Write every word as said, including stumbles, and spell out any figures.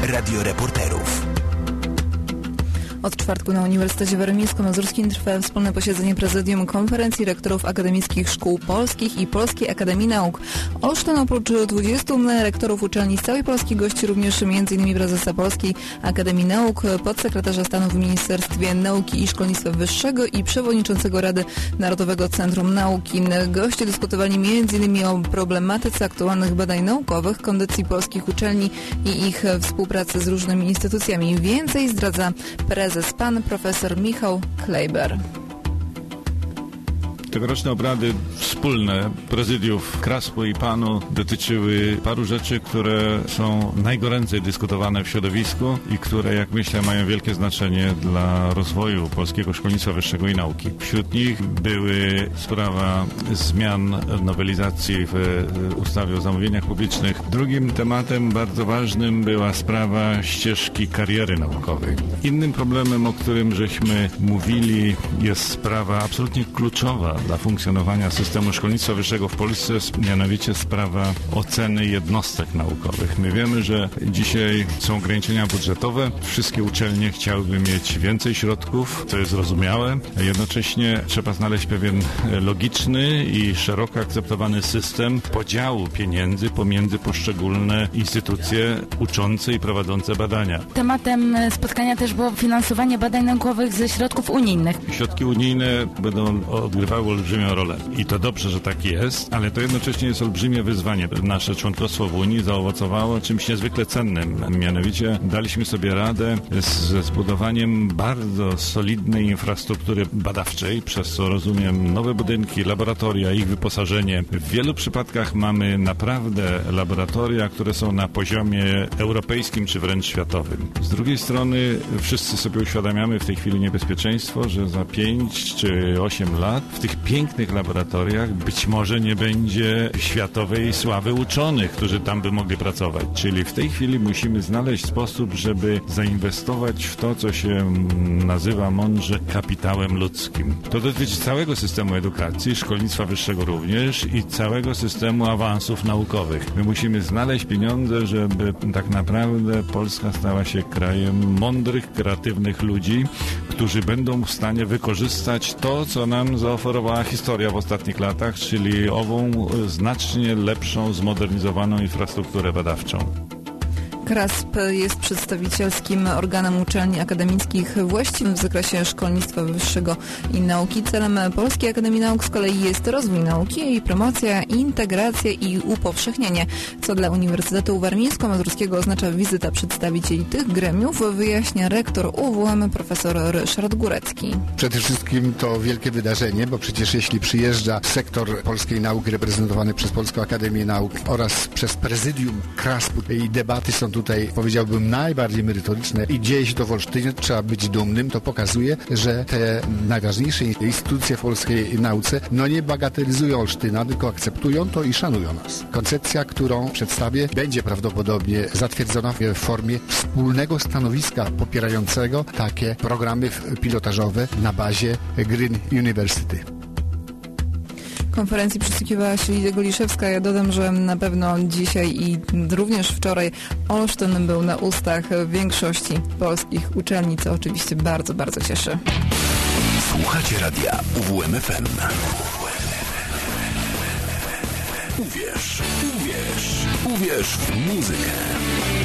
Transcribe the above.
radioreporterów. Od czwartku na Uniwersytecie Warmińsko-Mazurskim trwa wspólne posiedzenie Prezydium Konferencji Rektorów Akademickich Szkół Polskich i Polskiej Akademii Nauk. Olsztyn oprócz dwudziestu rektorów uczelni z całej Polski gości również m.in. prezesa Polskiej Akademii Nauk, podsekretarza stanu w Ministerstwie Nauki i Szkolnictwa Wyższego i przewodniczącego Rady Narodowego Centrum Nauki. Goście dyskutowali m.in. o problematyce aktualnych badań naukowych, kondycji polskich uczelni i ich współpracy z różnymi instytucjami. Więcej zdradza prezes pan profesor Michał Klejber. Tegoroczne obrady wspólne prezydiów Kraspu i Panu dotyczyły paru rzeczy, które są najgoręcej dyskutowane w środowisku i które, jak myślę, mają wielkie znaczenie dla rozwoju polskiego szkolnictwa wyższego i nauki. Wśród nich były sprawa zmian nowelizacji w ustawie o zamówieniach publicznych. Drugim tematem bardzo ważnym była sprawa ścieżki kariery naukowej. Innym problemem, o którym żeśmy mówili, jest sprawa absolutnie kluczowa dla funkcjonowania systemu szkolnictwa wyższego w Polsce, mianowicie sprawa oceny jednostek naukowych. My wiemy, że dzisiaj są ograniczenia budżetowe. Wszystkie uczelnie chciałyby mieć więcej środków, to jest zrozumiałe. Jednocześnie trzeba znaleźć pewien logiczny i szeroko akceptowany system podziału pieniędzy pomiędzy poszczególne instytucje uczące i prowadzące badania. Tematem spotkania też było finansowanie badań naukowych ze środków unijnych. Środki unijne będą odgrywały olbrzymią rolę. I to dobrze, że tak jest, ale to jednocześnie jest olbrzymie wyzwanie. Nasze członkostwo w Unii zaowocowało czymś niezwykle cennym. Mianowicie daliśmy sobie radę ze zbudowaniem bardzo solidnej infrastruktury badawczej, przez co rozumiem nowe budynki, laboratoria, ich wyposażenie. W wielu przypadkach mamy naprawdę laboratoria, które są na poziomie europejskim czy wręcz światowym. Z drugiej strony wszyscy sobie uświadamiamy w tej chwili niebezpieczeństwo, że za pięć czy osiem lat w tych pięknych laboratoriach być może nie będzie światowej sławy uczonych, którzy tam by mogli pracować. Czyli w tej chwili musimy znaleźć sposób, żeby zainwestować w to, co się nazywa mądrze kapitałem ludzkim. To dotyczy całego systemu edukacji, szkolnictwa wyższego również i całego systemu awansów naukowych. My musimy znaleźć pieniądze, żeby tak naprawdę Polska stała się krajem mądrych, kreatywnych ludzi, którzy będą w stanie wykorzystać to, co nam zaoferowała historia w ostatnich latach, czyli ową znacznie lepszą, zmodernizowaną infrastrukturę badawczą. KRASP jest przedstawicielskim organem uczelni akademickich właściwym w zakresie szkolnictwa wyższego i nauki. Celem Polskiej Akademii Nauk z kolei jest rozwój nauki, jej promocja, integracja i upowszechnianie, co dla Uniwersytetu Warmińsko-Mazurskiego oznacza wizyta przedstawicieli tych gremiów, wyjaśnia rektor U W M profesor Ryszard Górecki. Przede wszystkim to wielkie wydarzenie, bo przecież jeśli przyjeżdża sektor polskiej nauki reprezentowany przez Polską Akademię Nauk oraz przez prezydium KRASP-u i debaty są tutaj, powiedziałbym, najbardziej merytoryczne i dzieje się to w Olsztynie, trzeba być dumnym. To pokazuje, że te najważniejsze instytucje w polskiej nauce no nie bagatelizują Olsztyna, tylko akceptują to i szanują nas. Koncepcja, którą przedstawię, będzie prawdopodobnie zatwierdzona w formie wspólnego stanowiska popierającego takie programy pilotażowe na bazie Green University. Konferencji przysłuchiwała się Lidia Goliszewska. Ja dodam, że na pewno dzisiaj i również wczoraj Olsztyn był na ustach większości polskich uczelni, co oczywiście bardzo, bardzo cieszy. Słuchacie radia U W M F M. Uwierz, uwierz, uwierz w muzykę.